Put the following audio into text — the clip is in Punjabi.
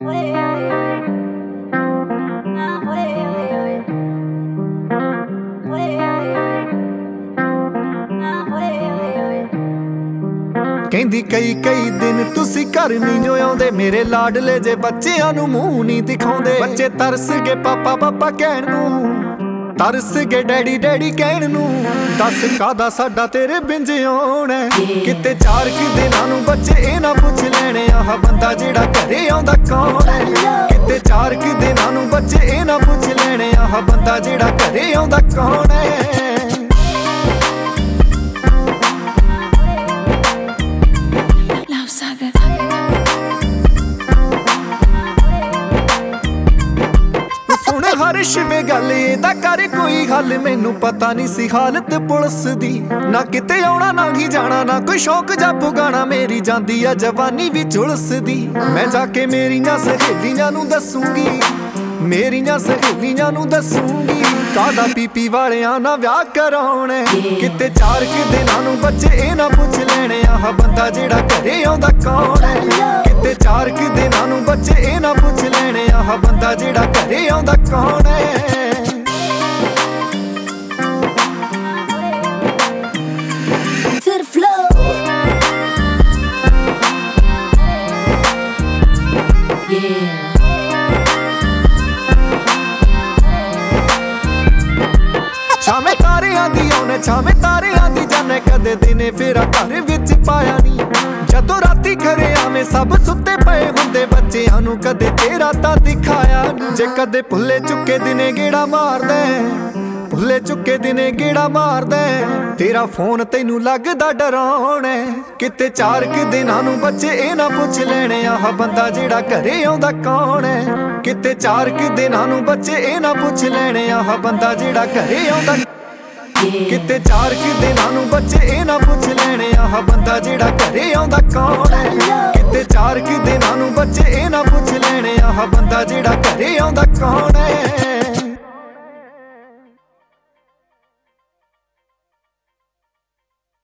ਕਹਿੰਦੀ ਕਈ ਦਿਨ ਤੁਸੀਂ ਘਰ ਨਹੀਂ ਜੋ ਆਉਂਦੇ, ਮੇਰੇ ਲਾਡਲੇ ਜੇ ਬੱਚਿਆਂ ਨੂੰ ਮੂੰਹ ਨਹੀਂ ਦਿਖਾਉਂਦੇ। ਬੱਚੇ ਤਰਸ ਗਏ ਪਾਪਾ ਪਾਪਾ ਕਹਿਣ ਨੂੰ, ਤਰਸ ਗਏ ਡੈਡੀ ਡੈਡੀ ਕਹਿਣ ਨੂੰ। ਦੱਸ ਕਾਦਾ ਸਾਡਾ ਤੇਰੇ ਬਿੰਜ ਆਉਣਾ, ਕਿਤੇ 4 ਦਿਨਾਂ ਨੂੰ ਬੱਚੇ ਇਹ ਨਾ ਪੁੱਛ ਲੈਣੇ ਆਹ ਬੰਦਾ ਜਿਹੜਾ ਘਰੇ ਆਉਂਦਾ ਕੌਣ ਹੈ। ਕਿਤੇ 4 ਦਿਨਾਂ ਨੂੰ ਬੱਚੇ ਇਹ ਨਾ ਪੁੱਛ ਲੈਣੇ ਆਹ ਬੰਦਾ ਜਿਹੜਾ ਘਰੇ ਆਉਂਦਾ ਕੌਣ ਹੈ। ਸੁਣ ਹਰਸ਼ ਵੇ ਗੱਲ ਇਹਦਾ ਕਰ ਕੋਈ ਹੱਲ, ਮੈਨੂੰ ਪਤਾ ਨਹੀਂ ਸੀ ਹਾਲਤ ਪੁਲਿਸ ਦੀ। ਨਾ ਕਿਤੇ ਆਉਣਾ ਨਾ ਹੀ ਜਾਣਾ, ਨਾ ਕੋਈ ਸ਼ੌਕ ਜਾਂ ਪੁਗਾਣਾ, ਮੇਰੀ ਜਾਂਦੀ ਆ ਜਵਾਨੀ ਵੀ ਝੁਲਸਦੀ। ਮੈਂ ਜਾ ਕੇ ਮੇਰੀਆਂ ਸਹੇਲੀਆਂ ਨੂੰ ਦੱਸੂਗੀ, ਮੇਰੀਆਂ ਸਹੇਲੀਆਂ ਨੂੰ ਦੱਸੂਗੀ, ਕਾਦਾ ਪੀਪੀ ਵਾਲਿਆਂ ਨਾਲ ਵਿਆਹ ਕਰਾਉਣਾ। ਕਿਤੇ 4 ਦਿਨਾਂ ਨੂੰ ਬੱਚੇ ਇਹ ਨਾ ਪੁੱਛ ਲੈਣੇ ਆਹ ਬੰਦਾ ਜਿਹੜਾ ਘਰੇ ਆਉਂਦਾ ਕੌਣ ਹੈ। ਕਿਤੇ 4 ਦਿਨਾਂ ਨੂੰ ਬੱਚੇ ਇਹ ਨਾ ਪੁੱਛ ਲੈਣੇ ਆਹ ਬੰਦਾ ਜਿਹੜਾ ਘਰੇ ਆਉਂਦਾ ਕੌਣ ਹੈ। ਛਾਵੇਂ ਤਾਰਿਆਂ ਦੀ ਆਉਣੇ ਛਾਵੇਂ ਤਾਰਿਆਂ ਦੀ ਜਾਣੇ, ਕਦੇ ਦਿਨੇ ਫੇਰਾ ਘਰ ਵਿੱਚ ਪਾਇਆ ਨੀ। ਜਦੋਂ ਰਾਤੀ ਘਰੇ ਆਵੇਂ ਸਭ ਸੁੱਤੇ ਪਏ ਹੁੰਦੇ, ਬੱਚਿਆਂ ਨੂੰ ਕਦੇ ਤੇਰਾ ਤਾਂ ਦਿਖਾਇਆ ਨੀ। ਜੇ ਕਦੇ ਭੁੱਲੇ ਚੁੱਕੇ ਦਿਨੇ ਗੇੜਾ ਮਾਰਦਾ, ਭੁੱਲੇ ਚੁੱਕੇ ਦਿਨੇ ਗੇੜਾ ਮਾਰਦਾ, ਤੇਰਾ ਫੋਨ ਤੈਨੂੰ ਲੱਗਦਾ ਡਰਾਉਣਾ। ਕਿਤੇ 4 ਦਿਨਾਂ ਨੂੰ ਬੱਚੇ ਇਹ ਨਾ ਪੁੱਛ ਲੈਣੇ ਆਹ ਬੰਦਾ ਜਿਹੜਾ ਘਰੇ ਆਉਂਦਾ ਕੌਣ ਹੈ। ਕਿਤੇ 4 ਦਿਨਾਂ ਨੂੰ ਬੱਚੇ ਇਹ ਨਾ ਪੁੱਛ ਲੈਣੇ ਆਹ ਬੰਦਾ ਜਿਹੜਾ ਘਰੇ ਆਉਂਦਾ। ਕਿਤੇ 4 ਦਿਨਾਂ ਨੂੰ ਬੱਚੇ ਇਹ ਨਾ ਪੁੱਛ ਲੈਣੇ ਆਹ ਬੰਦਾ ਜਿਹੜਾ ਘਰੇ ਆਉਂਦਾ ਕੌਣ ਹੈ। ਕਿਤੇ 4 ਦਿਨਾਂ ਨੂੰ ਬੱਚੇ ਇਹ ਨਾ ਪੁੱਛ ਲੈਣੇ ਆਹ ਬੰਦਾ ਜਿਹੜਾ ਘਰੇ ਆਉਂਦਾ ਕੌਣ ਹੈ।